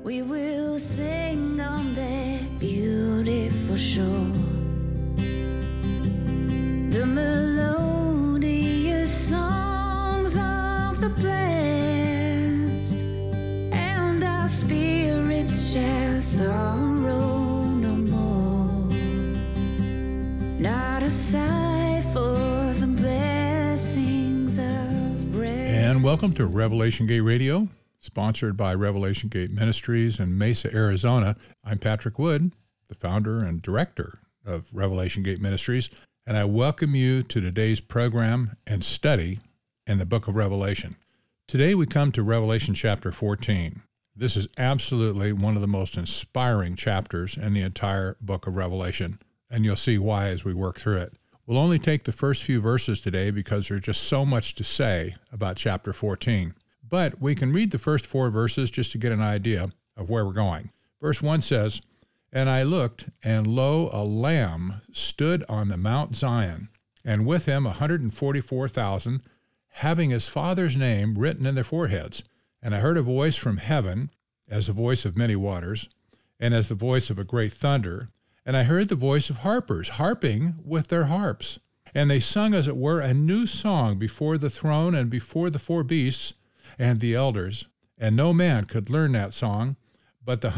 We will sing on that beautiful shore, the melodious songs of the blessed, and our spirits shall sorrow no more. Not a sigh for the blessings of rest. And welcome to Revelation Gate Radio, sponsored by Revelation Gate Ministries in Mesa, Arizona. I'm Patrick Wood, the founder and director of Revelation Gate Ministries, and I welcome you to today's program and study in the book of Revelation. Today we come to Revelation chapter 14. This is absolutely one of the most inspiring chapters in the entire book of Revelation, and you'll see why as we work through it. We'll only take the first few verses today because there's just so much to say about chapter 14. But we can read the first 4 verses just to get an idea of where we're going. Verse 1 says, "And I looked, and lo, a Lamb stood on the Mount Zion, and with him 144,000, having his Father's name written in their foreheads. And I heard a voice from heaven, as the voice of many waters, and as the voice of a great thunder. And I heard the voice of harpers, harping with their harps. And they sung, as it were, a new song before the throne and before the 4 beasts and the elders. And no man could learn that song, but the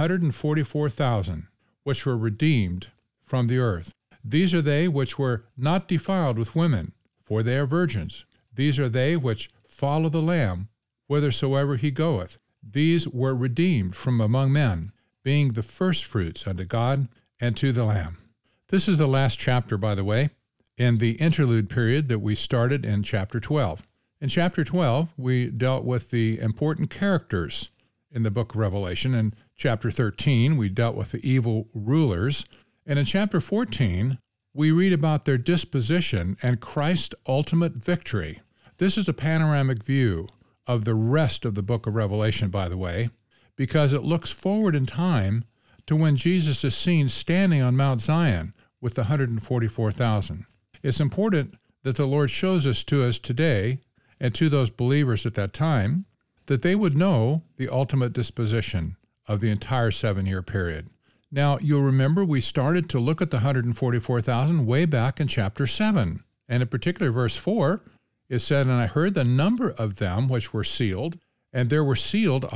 144,000, which were redeemed from the earth. These are they which were not defiled with women, for they are virgins. These are they which follow the Lamb, whithersoever he goeth. These were redeemed from among men, being the firstfruits unto God and to the Lamb." This is the last chapter, by the way, in the interlude period that we started in chapter 12. In chapter 12, we dealt with the important characters in the book of Revelation. In chapter 13, we dealt with the evil rulers. And in chapter 14, we read about their disposition and Christ's ultimate victory. This is a panoramic view of the rest of the book of Revelation, by the way, because it looks forward in time to when Jesus is seen standing on Mount Zion with the 144,000. It's important that the Lord shows us to us today and to those believers at that time that they would know the ultimate disposition of the entire 7-year period. Now, you'll remember we started to look at the 144,000 way back in chapter 7. And in particular, verse 4, it said, "And I heard the number of them which were sealed, and there were sealed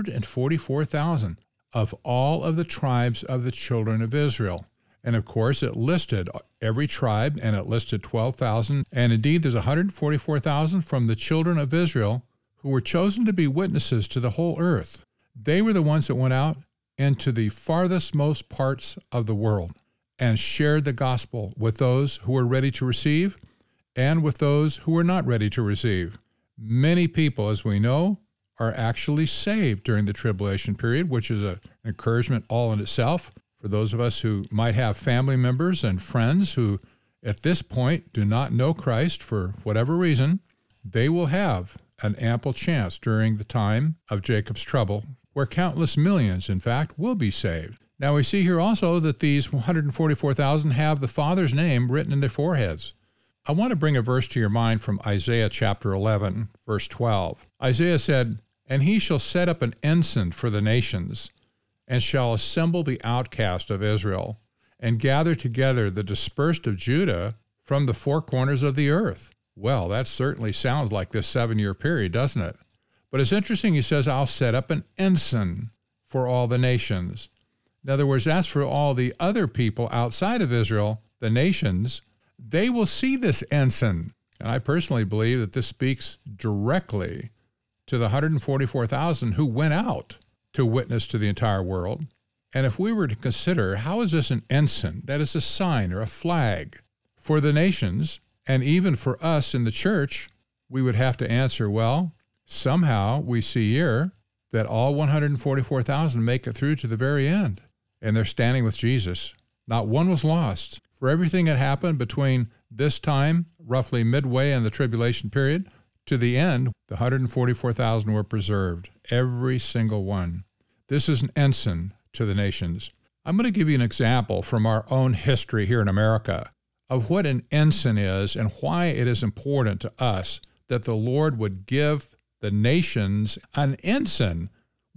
144,000 of all of the tribes of the children of Israel." And of course, it listed every tribe, and it listed 12,000. And indeed, there's 144,000 from the children of Israel who were chosen to be witnesses to the whole earth. They were the ones that went out into the farthest most parts of the world and shared the gospel with those who were ready to receive and with those who were not ready to receive. Many people, as we know, are actually saved during the tribulation period, which is an encouragement all in itself for those of us who might have family members and friends who at this point do not know Christ for whatever reason. They will have an ample chance during the time of Jacob's trouble, where countless millions, in fact, will be saved. Now we see here also that these 144,000 have the Father's name written in their foreheads. I want to bring a verse to your mind from Isaiah chapter 11, verse 12. Isaiah said, "And he shall set up an ensign for the nations, and shall assemble the outcast of Israel, and gather together the dispersed of Judah from the 4 corners of the earth." Well, that certainly sounds like this 7-year period, doesn't it? But it's interesting, he says, "I'll set up an ensign for all the nations." In other words, that's for all the other people outside of Israel, the nations. They will see this ensign. And I personally believe that this speaks directly to the 144,000 who went out to witness to the entire world. And if we were to consider, how is this an ensign? That is a sign or a flag for the nations, and even for us in the church, we would have to answer, well, somehow we see here that all 144,000 make it through to the very end, and they're standing with Jesus. Not one was lost. For everything that happened between this time, roughly midway in the tribulation period, to the end, the 144,000 were preserved, every single one. This is an ensign to the nations. I'm going to give you an example from our own history here in America of what an ensign is and why it is important to us that the Lord would give the nations an ensign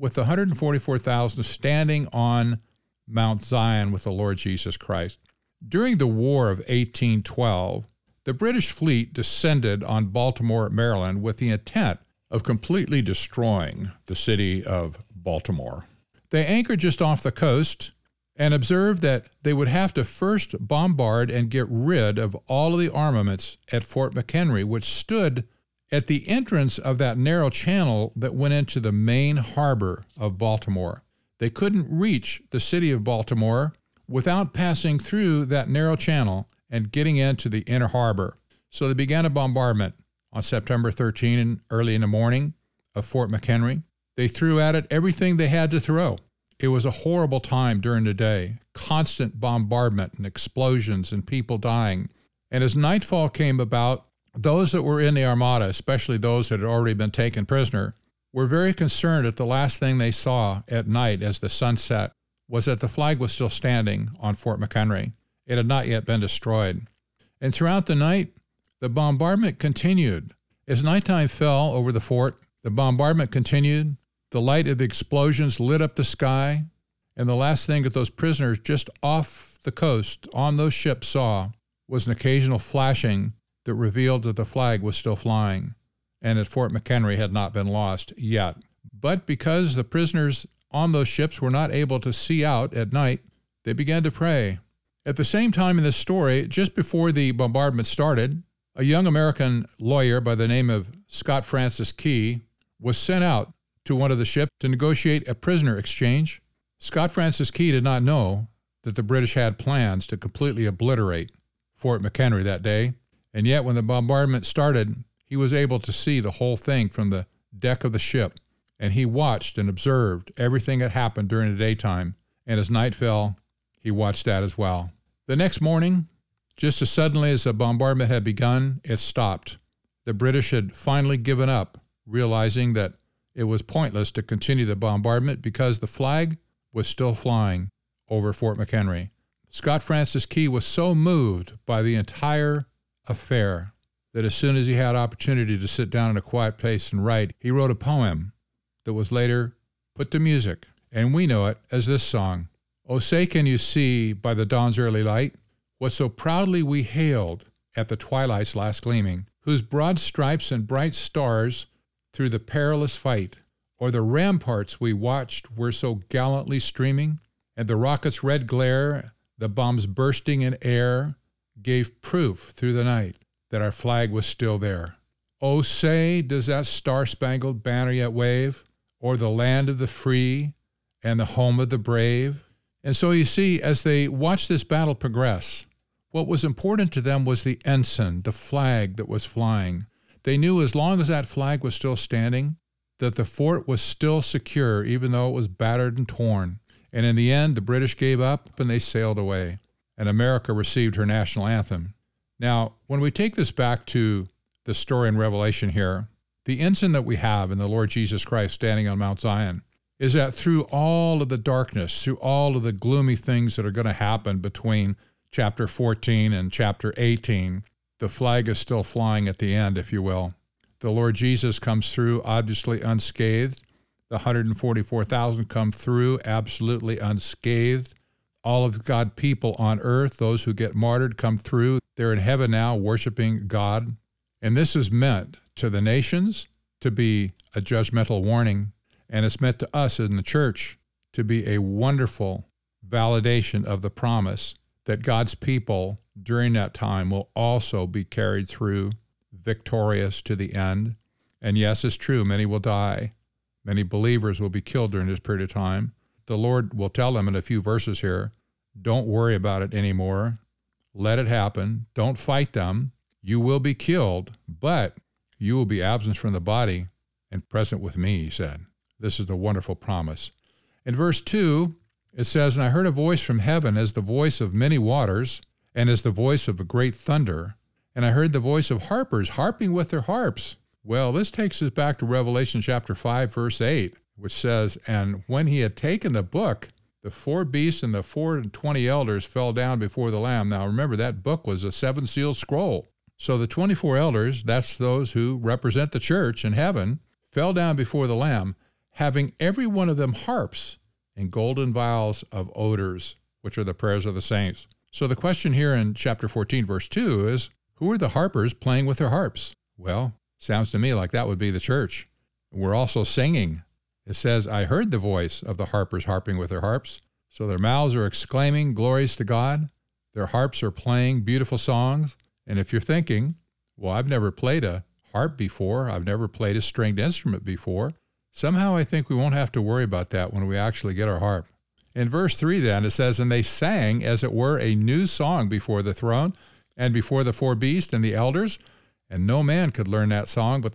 with the 144,000 standing on Mount Zion with the Lord Jesus Christ. During the War of 1812, the British fleet descended on Baltimore, Maryland, with the intent of completely destroying the city of Baltimore. They anchored just off the coast and observed that they would have to first bombard and get rid of all of the armaments at Fort McHenry, which stood at the entrance of that narrow channel that went into the main harbor of Baltimore. They couldn't reach the city of Baltimore without passing through that narrow channel and getting into the inner harbor. So they began a bombardment on September 13 and early in the morning of Fort McHenry. They threw at it everything they had to throw. It was a horrible time during the day, constant bombardment and explosions and people dying. And as nightfall came about, those that were in the Armada, especially those that had already been taken prisoner, were very concerned that the last thing they saw at night as the sun set was that the flag was still standing on Fort McHenry. It had not yet been destroyed. And throughout the night, the bombardment continued. As nighttime fell over the fort, the bombardment continued. The light of the explosions lit up the sky, and the last thing that those prisoners just off the coast on those ships saw was an occasional flashing that revealed that the flag was still flying and that Fort McHenry had not been lost yet. But because the prisoners on those ships were not able to see out at night, they began to pray. At the same time in this story, just before the bombardment started, a young American lawyer by the name of Scott Francis Key was sent out to one of the ships to negotiate a prisoner exchange. Scott Francis Key did not know that the British had plans to completely obliterate Fort McHenry that day, and yet when the bombardment started, he was able to see the whole thing from the deck of the ship, and he watched and observed everything that happened during the daytime, and as night fell, he watched that as well. The next morning, just as suddenly as the bombardment had begun, it stopped. The British had finally given up, realizing that it was pointless to continue the bombardment because the flag was still flying over Fort McHenry. Scott Francis Key was so moved by the entire affair that as soon as he had opportunity to sit down in a quiet place and write, he wrote a poem that was later put to music, and we know it as this song. "Oh, say can you see by the dawn's early light what so proudly we hailed at the twilight's last gleaming, whose broad stripes and bright stars through the perilous fight, or the ramparts we watched were so gallantly streaming, and the rocket's red glare, the bombs bursting in air, gave proof through the night that our flag was still there. Oh, say, does that star-spangled banner yet wave o'er the land of the free and the home of the brave?" And so you see, as they watched this battle progress, what was important to them was the ensign, the flag that was flying. They knew as long as that flag was still standing, that the fort was still secure, even though it was battered and torn. And in the end, the British gave up and they sailed away, and America received her national anthem. Now, when we take this back to the story in Revelation here, the ensign that we have in the Lord Jesus Christ standing on Mount Zion is that through all of the darkness, through all of the gloomy things that are going to happen between chapter 14 and chapter 18, the flag is still flying at the end, if you will. The Lord Jesus comes through obviously unscathed. The 144,000 come through absolutely unscathed. All of God's people on earth, those who get martyred, come through. They're in heaven now worshiping God. And this is meant to the nations to be a judgmental warning. And it's meant to us in the church to be a wonderful validation of the promise that God's people during that time will also be carried through victorious to the end. And yes, it's true, many will die. Many believers will be killed during this period of time. The Lord will tell them in a few verses here, don't worry about it anymore. Let it happen. Don't fight them. You will be killed, but you will be absent from the body and present with me, he said. This is a wonderful promise. In verse 2, it says, "And I heard a voice from heaven as the voice of many waters, and as the voice of a great thunder. And I heard the voice of harpers harping with their harps." Well, this takes us back to Revelation chapter 5, verse 8, which says, "And when he had taken the book, the 4 beasts and the 24 elders fell down before the Lamb." Now remember, that book was a 7-sealed scroll. So the 24 elders, that's those who represent the church in heaven, fell down before the Lamb, having every one of them harps and golden vials of odors, which are the prayers of the saints. So the question here in chapter 14, verse 2 is, who are the harpers playing with their harps? Well, sounds to me like that would be the church. We're also singing. It says, I heard the voice of the harpers harping with their harps. So their mouths are exclaiming glories to God. Their harps are playing beautiful songs. And if you're thinking, well, I've never played a harp before, I've never played a stringed instrument before, somehow I think we won't have to worry about that when we actually get our harp. In verse 3 then, it says, and they sang as it were a new song before the throne and before the four beasts and the elders, and no man could learn that song but the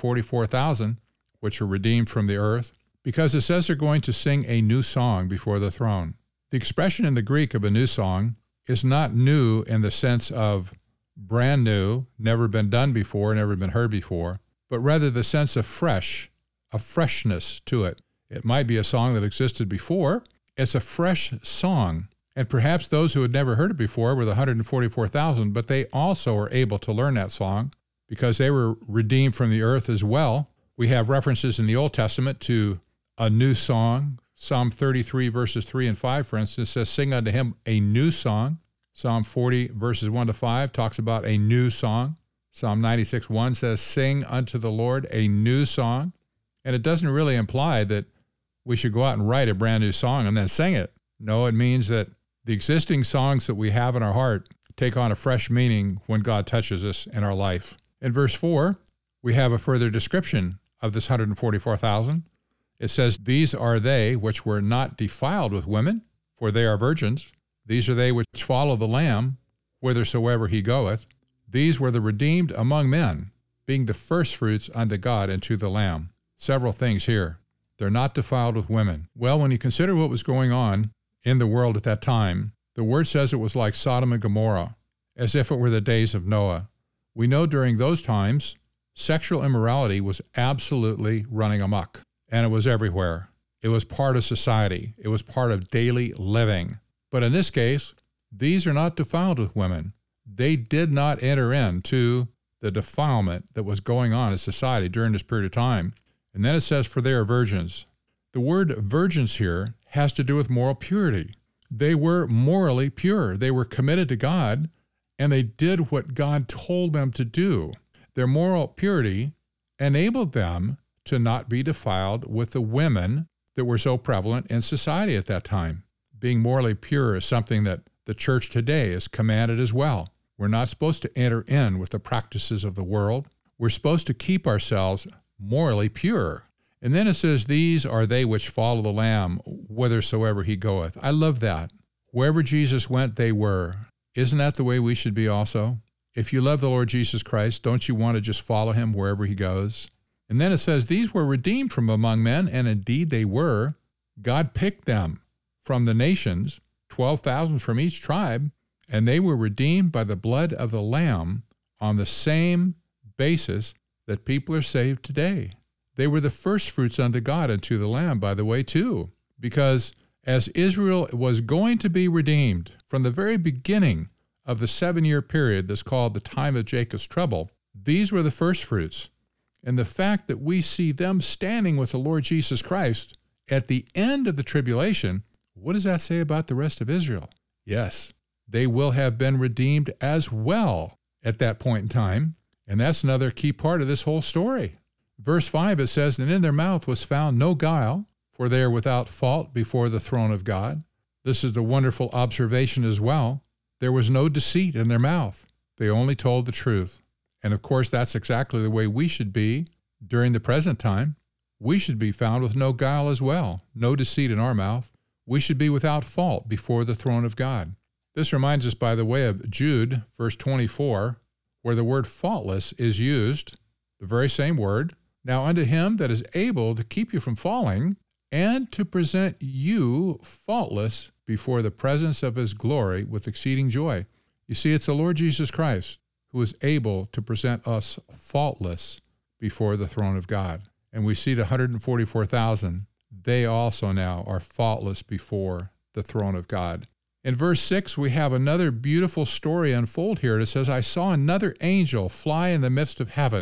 144,000 which were redeemed from the earth, because it says they're going to sing a new song before the throne. The expression in the Greek of a new song is not new in the sense of brand new, never been done before, never been heard before, but rather the sense of fresh, a freshness to it. It might be a song that existed before. It's a fresh song. And perhaps those who had never heard it before were the 144,000, but they also were able to learn that song because they were redeemed from the earth as well. We have references in the Old Testament to a new song. Psalm 33 verses 3 and 5, for instance, says, sing unto him a new song. Psalm 40 verses 1 to 5 talks about a new song. Psalm 96:1 says, sing unto the Lord a new song. And it doesn't really imply that we should go out and write a brand new song and then sing it. No, it means that the existing songs that we have in our heart take on a fresh meaning when God touches us in our life. In verse 4, we have a further description of this 144,000. It says, these are they which were not defiled with women, for they are virgins. These are they which follow the Lamb, whithersoever he goeth. These were the redeemed among men, being the firstfruits unto God and to the Lamb. Several things here. They're not defiled with women. Well, when you consider what was going on in the world at that time, the word says it was like Sodom and Gomorrah, as if it were the days of Noah. We know during those times, sexual immorality was absolutely running amok, and it was everywhere. It was part of society. It was part of daily living. But in this case, these are not defiled with women. They did not enter into the defilement that was going on in society during this period of time. And then it says, for they are virgins. The word virgins here has to do with moral purity. They were morally pure. They were committed to God, and they did what God told them to do. Their moral purity enabled them to not be defiled with the women that were so prevalent in society at that time. Being morally pure is something that the church today is commanded as well. We're not supposed to enter in with the practices of the world. We're supposed to keep ourselves morally pure. And then it says, these are they which follow the Lamb, whithersoever he goeth. I love that. Wherever Jesus went, they were. Isn't that the way we should be also? If you love the Lord Jesus Christ, don't you want to just follow him wherever he goes? And then it says, these were redeemed from among men, and indeed they were. God picked them from the nations, 12,000 from each tribe, and they were redeemed by the blood of the Lamb on the same basis that people are saved today. They were the first fruits unto God and to the Lamb, by the way, too, because as Israel was going to be redeemed from the very beginning of the 7-year period that's called the time of Jacob's trouble, these were the first fruits. And the fact that we see them standing with the Lord Jesus Christ at the end of the tribulation, what does that say about the rest of Israel? Yes, they will have been redeemed as well at that point in time. And that's another key part of this whole story. Verse 5, it says, and in their mouth was found no guile, for they are without fault before the throne of God. This is a wonderful observation as well. There was no deceit in their mouth. They only told the truth. And of course, that's exactly the way we should be during the present time. We should be found with no guile as well, no deceit in our mouth. We should be without fault before the throne of God. This reminds us, by the way, of Jude, verse 24, where the word faultless is used, the very same word. Now unto him that is able to keep you from falling and to present you faultless before the presence of his glory with exceeding joy. You see, it's the Lord Jesus Christ who is able to present us faultless before the throne of God. And we see the 144,000. They also now are faultless before the throne of God. In verse 6, we have another beautiful story unfold here. It says, I saw another angel fly in the midst of heaven,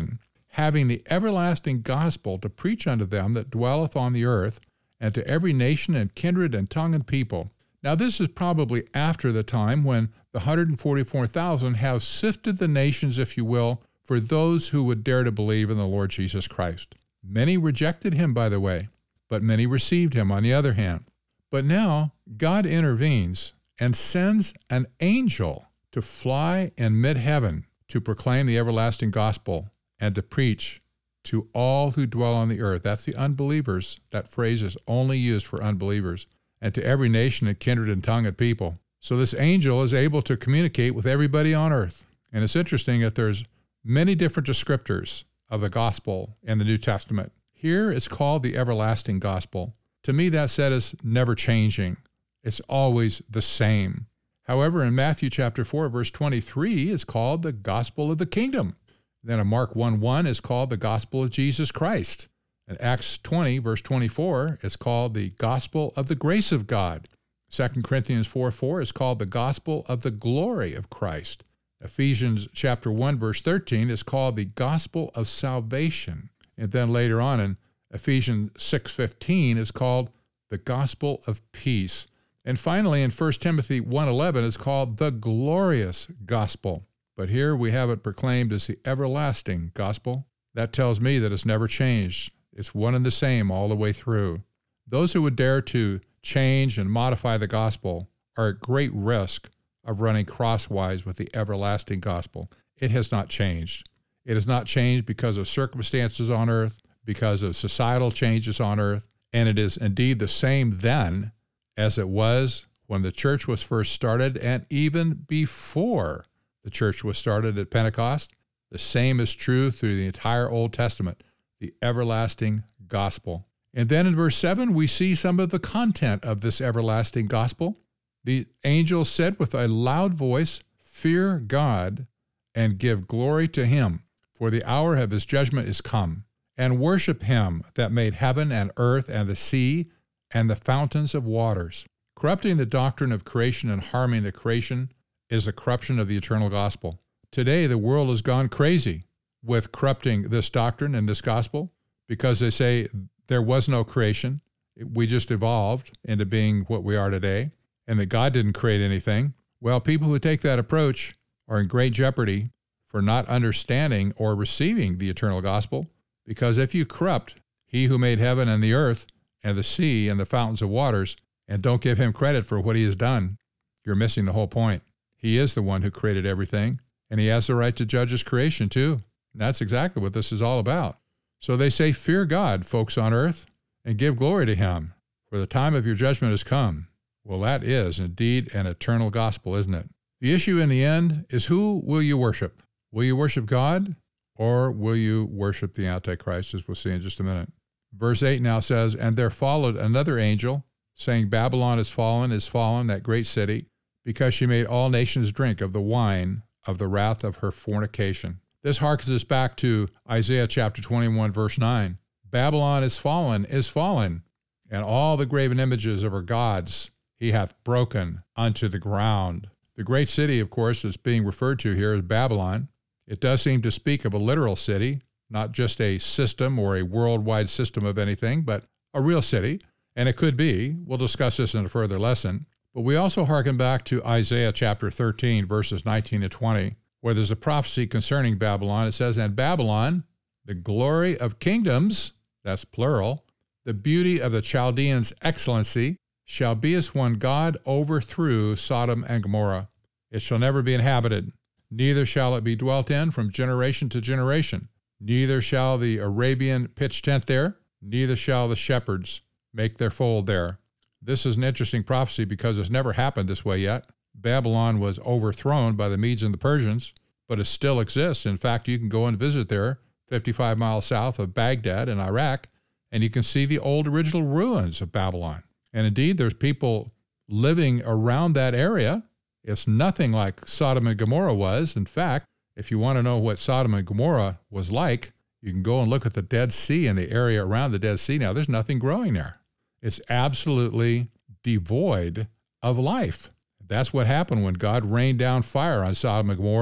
having the everlasting gospel to preach unto them that dwelleth on the earth, and to every nation and kindred and tongue and people. Now this is probably after the time when the 144,000 have sifted the nations, if you will, for those who would dare to believe in the Lord Jesus Christ. Many rejected him, by the way, but many received him on the other hand. But now God intervenes and sends an angel to fly in mid-heaven to proclaim the everlasting gospel and to preach to all who dwell on the earth. That's the unbelievers. That phrase is only used for unbelievers. And to every nation and kindred and tongue and people. So this angel is able to communicate with everybody on earth. And it's interesting that there's many different descriptors of the gospel in the New Testament. Here it's called the everlasting gospel. To me, that said is never changing. It's always the same. However, in Matthew chapter 4, verse 23, it's called the gospel of the kingdom. Then in Mark 1:1 is called the gospel of Jesus Christ. In Acts 20, verse 24, it's called the gospel of the grace of God. 2 Corinthians 4:4 is called the gospel of the glory of Christ. Ephesians chapter 1, verse 13 is called the gospel of salvation. And then later on in Ephesians 6:15 is called the gospel of peace. And finally in 1 Timothy 1:11 is called the glorious gospel. But here we have it proclaimed as the everlasting gospel. That tells me that it's never changed. It's one and the same all the way through. Those who would dare to change and modify the gospel are at great risk of running crosswise with the everlasting gospel. It has not changed. It has not changed because of circumstances on earth, because of societal changes on earth, and it is indeed the same then as it was when the church was first started and even before the church was started at Pentecost. The same is true through the entire Old Testament, the everlasting gospel. And then in verse 7, we see some of the content of this everlasting gospel. The angel said with a loud voice, "Fear God and give glory to him, for the hour of his judgment is come, and worship him that made heaven and earth and the sea and the fountains of waters." Corrupting the doctrine of creation and harming the creation is the corruption of the eternal gospel. Today, the world has gone crazy with corrupting this doctrine and this gospel because they say there was no creation. We just evolved into being what we are today, and that God didn't create anything. Well, people who take that approach are in great jeopardy for not understanding or receiving the eternal gospel, because if you corrupt he who made heaven and the earth and the sea and the fountains of waters and don't give him credit for what he has done, you're missing the whole point. He is the one who created everything, and he has the right to judge his creation too. And that's exactly what this is all about. So they say, fear God, folks on earth, and give glory to him, for the time of your judgment has come. Well, that is indeed an eternal gospel, isn't it? The issue in the end is, who will you worship? Will you worship God, or will you worship the Antichrist, as we'll see in just a minute? Verse 8 now says, "And there followed another angel, saying, Babylon is fallen, that great city, because she made all nations drink of the wine of the wrath of her fornication." This harkens us back to Isaiah chapter 21, verse 9. Babylon is fallen, and all the graven images of her gods he hath broken unto the ground. The great city, of course, is being referred to here as Babylon. It does seem to speak of a literal city, not just a system or a worldwide system of anything, but a real city. And it could be. We'll discuss this in a further lesson. But we also hearken back to Isaiah chapter 13, verses 19 to 20, where there's a prophecy concerning Babylon. It says, "And Babylon, the glory of kingdoms," that's plural, "the beauty of the Chaldeans' excellency, shall be as when God overthrew Sodom and Gomorrah. It shall never be inhabited, neither shall it be dwelt in from generation to generation. Neither shall the Arabian pitch tent there, neither shall the shepherds make their fold there." This is an interesting prophecy because it's never happened this way yet. Babylon was overthrown by the Medes and the Persians, but it still exists. In fact, you can go and visit there, 55 miles south of Baghdad in Iraq, and you can see the old original ruins of Babylon. And indeed, there's people living around that area. It's nothing like Sodom and Gomorrah was. In fact, if you want to know what Sodom and Gomorrah was like, you can go and look at the Dead Sea and the area around the Dead Sea. Now, there's nothing growing there. It's absolutely devoid of life. That's what happened when God rained down fire on Sodom and Gomorrah.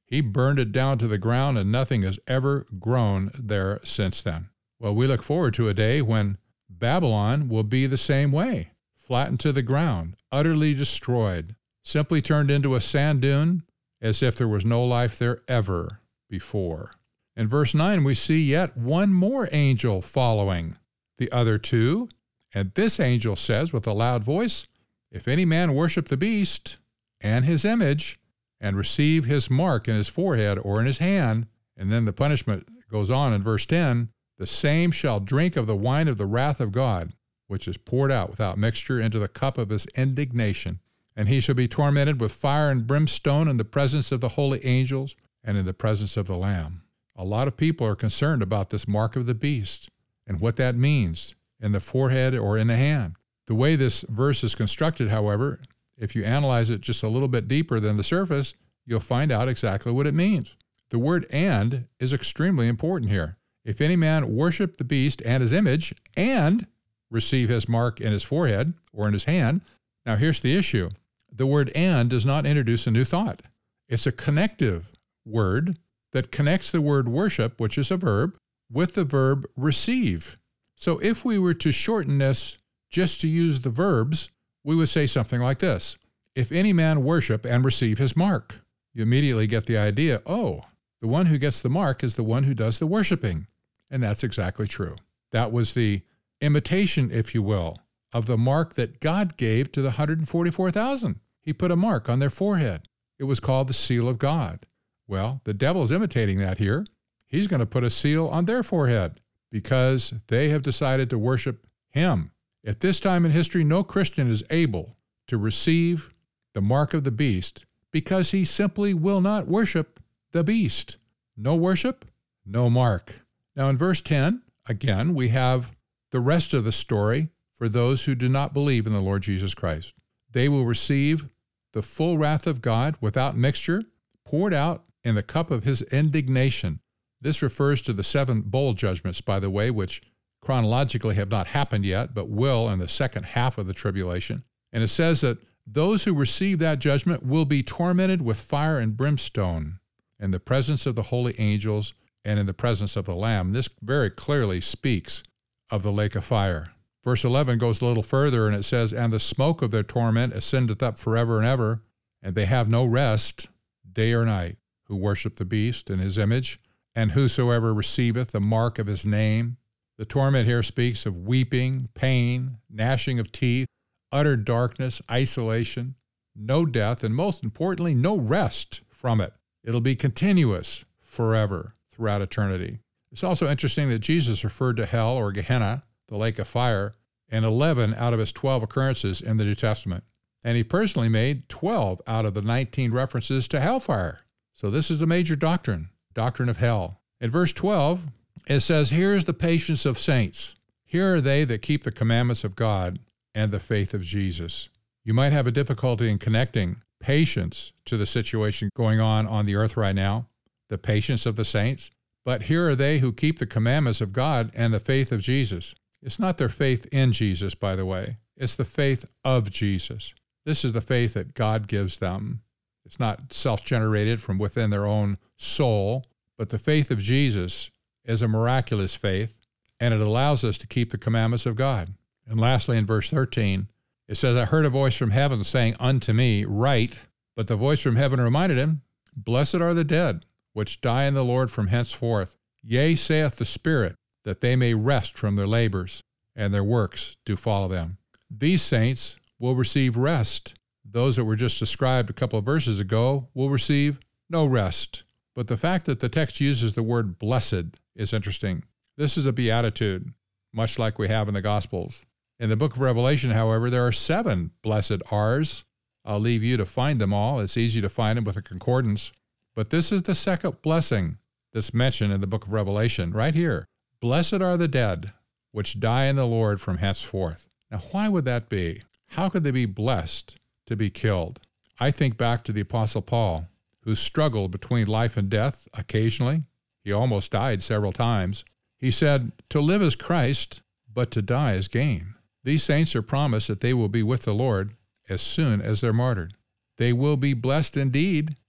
He burned it down to the ground, and nothing has ever grown there since then. Well, we look forward to a day when Babylon will be the same way, flattened to the ground, utterly destroyed, simply turned into a sand dune as if there was no life there ever before. In verse 9, we see yet one more angel following the other two, and this angel says with a loud voice, "If any man worship the beast and his image and receive his mark in his forehead or in his hand," and then the punishment goes on in verse 10, "the same shall drink of the wine of the wrath of God, which is poured out without mixture into the cup of his indignation. And he shall be tormented with fire and brimstone in the presence of the holy angels and in the presence of the Lamb." A lot of people are concerned about this mark of the beast and what that means in the forehead or in the hand. The way this verse is constructed, however, if you analyze it just a little bit deeper than the surface, you'll find out exactly what it means. The word "and" is extremely important here. If any man worship the beast and his image and receive his mark in his forehead or in his hand. Now here's the issue. The word "and" does not introduce a new thought. It's a connective word that connects the word worship, which is a verb, with the verb receive. So if we were to shorten this just to use the verbs, we would say something like this: if any man worship and receive his mark. You immediately get the idea, oh, the one who gets the mark is the one who does the worshiping. And that's exactly true. That was the imitation, if you will, of the mark that God gave to the 144,000. He put a mark on their forehead. It was called the seal of God. Well, the devil's imitating that here. He's going to put a seal on their forehead because they have decided to worship him. At this time in history, no Christian is able to receive the mark of the beast because he simply will not worship the beast. No worship, no mark. Now in verse 10, again, we have the rest of the story for those who do not believe in the Lord Jesus Christ. They will receive the full wrath of God without mixture, poured out in the cup of his indignation. This refers to the 7 bowl judgments, by the way, which chronologically have not happened yet, but will in the second half of the tribulation. And it says that those who receive that judgment will be tormented with fire and brimstone in the presence of the holy angels and in the presence of the Lamb. This very clearly speaks of the lake of fire. Verse 11 goes a little further, and it says, "And the smoke of their torment ascendeth up forever and ever, and they have no rest day or night, who worship the beast and his image, and whosoever receiveth the mark of his name." The torment here speaks of weeping, pain, gnashing of teeth, utter darkness, isolation, no death, and most importantly, no rest from it. It'll be continuous forever throughout eternity. It's also interesting that Jesus referred to hell or Gehenna, the lake of fire, in 11 out of his 12 occurrences in the New Testament. And he personally made 12 out of the 19 references to hellfire. So this is a major doctrine of hell. In verse 12, it says, "Here is the patience of saints. Here are they that keep the commandments of God and the faith of Jesus." You might have a difficulty in connecting patience to the situation going on the earth right now, the patience of the saints. But here are they who keep the commandments of God and the faith of Jesus. It's not their faith in Jesus, by the way. It's the faith of Jesus. This is the faith that God gives them. It's not self-generated from within their own soul, but the faith of Jesus is a miraculous faith, and it allows us to keep the commandments of God. And lastly, in verse 13, it says, "I heard a voice from heaven saying unto me, Write. But the voice from heaven reminded him, Blessed are the dead, which die in the Lord from henceforth. Yea, saith the Spirit, that they may rest from their labors, and their works do follow them." These saints will receive rest. Those that were just described a couple of verses ago will receive no rest. But the fact that the text uses the word blessed is interesting. This is a beatitude, much like we have in the Gospels. In the book of Revelation, however, there are 7 blessed R's. I'll leave you to find them all. It's easy to find them with a concordance. But this is the second blessing that's mentioned in the book of Revelation, right here. "Blessed are the dead, which die in the Lord from henceforth." Now, why would that be? How could they be blessed to be killed? I think back to the Apostle Paul, who struggled between life and death occasionally. He almost died several times. He said, "To live is Christ, but to die is gain." These saints are promised that they will be with the Lord as soon as they're martyred. They will be blessed indeed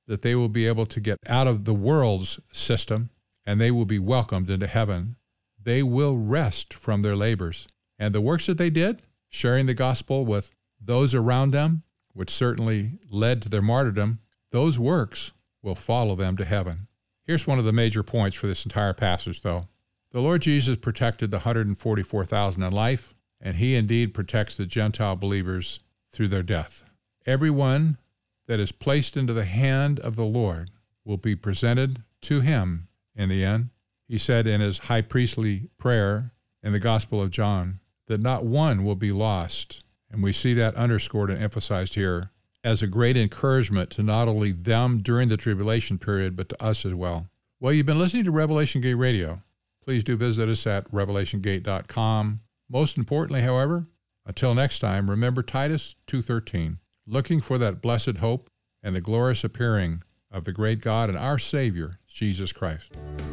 that they will be able to get out of the world's system, and they will be welcomed into heaven. They will rest from their labors. And the works that they did, sharing the gospel with those around them, which certainly led to their martyrdom, those works will follow them to heaven. Here's one of the major points for this entire passage, though. The Lord Jesus protected the 144,000 in life, and he indeed protects the Gentile believers through their death. Everyone that is placed into the hand of the Lord will be presented to him in the end. He said in his high priestly prayer in the Gospel of John that not one will be lost. And we see that underscored and emphasized here as a great encouragement to not only them during the tribulation period, but to us as well. Well, you've been listening to Revelation Gate Radio. Please do visit us at revelationgate.com. Most importantly, however, until next time, remember Titus 2:13, looking for that blessed hope and the glorious appearing of the great God and our Savior, Jesus Christ.